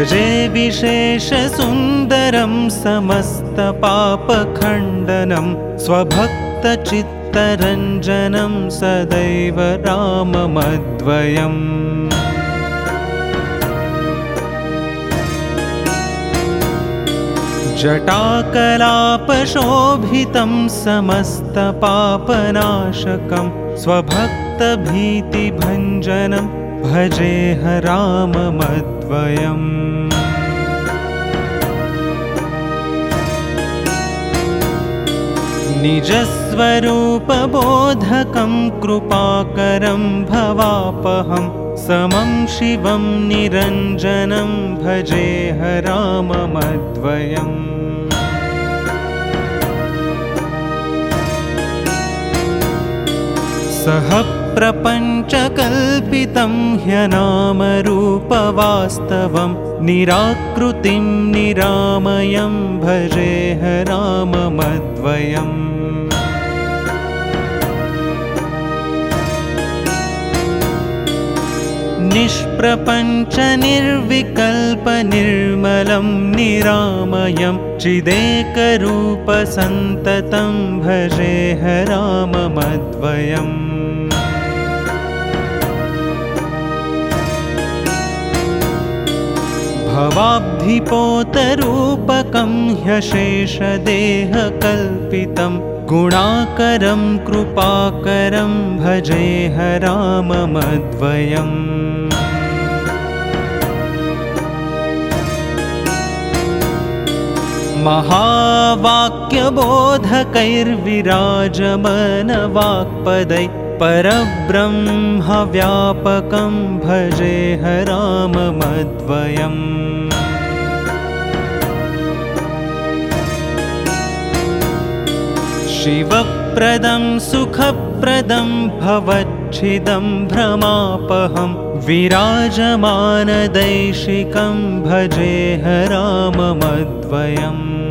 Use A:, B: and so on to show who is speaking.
A: भजे विशेषसुन्दरं समस्तपापखण्डनं स्वभक्तचित्तरञ्जनं सदैव राममद्वयम् जटाकलापशोभितं समस्तपापनाशकं स्वभक्तभीतिभञ्जनं भजेह राममद्वयम् निजस्वरूपबोधकं कृपाकरं भवापहं समं शिवं निरञ्जनं भजेह राममद्वयम् सह प्रपञ्चकल्पितं ह्यनामरूपवास्तवं निराकृतिं निरामयं भजेह राममद्वयम् निष्प्रपञ्चनिर्विकल्पनिर्मलं निरामयं चिदेकरूपसन्ततं भजेह राममद्वयम् भवाब्धिपोतरूपकं ह्यशेषदेहकल्पितं गुणाकरं कृपाकरं भजेह राममद्वयम् महावाक्यबोधकैर्विराजमानवाक्पदै परब्रह्मव्यापकं भजेह राममद्वयम् शिवप्रदं सुखप्रदं भवच्छिदं भ्रमापहं विराजमानदैशिकं भजेह राममद्वयम्